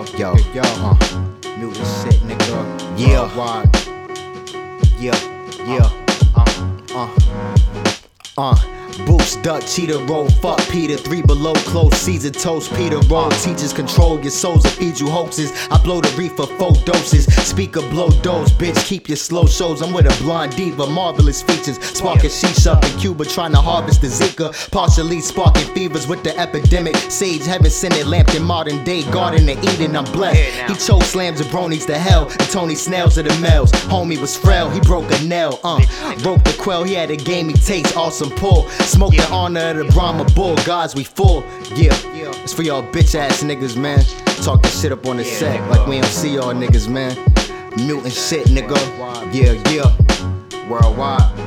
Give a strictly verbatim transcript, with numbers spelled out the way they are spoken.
yo, Yo, yo, uh, mutant shit, nigga. Yeah. Worldwide. yeah, yeah, uh, uh, uh. Boost, duck, cheetah, roll, fuck Peter. Three below, close, Caesar, toast, Peter, roll. Teachers control your souls and feed you hoaxes. I blow the reefer, four doses. Speaker, blow dose, bitch, keep your slow shows. I'm with a blonde diva, marvelous features. Sparking shisha up in Cuba, trying to harvest the Zika. Partially sparking fevers with the epidemic. Sage, heaven sent it, lamped in modern day. Garden of Eden, I'm blessed. He chose slams and bronies to hell. And Tony Snells of the males. Homie was frail, he broke a nail, uh. Broke the quell, he had a gamey taste, awesome pull. Smoke the honor of the Brahma bull, gods we full. Yeah, it's for y'all bitch ass niggas, man. Talk this shit up on the set like we don't see y'all niggas, man. Mutant shit, nigga. Yeah, yeah. Worldwide.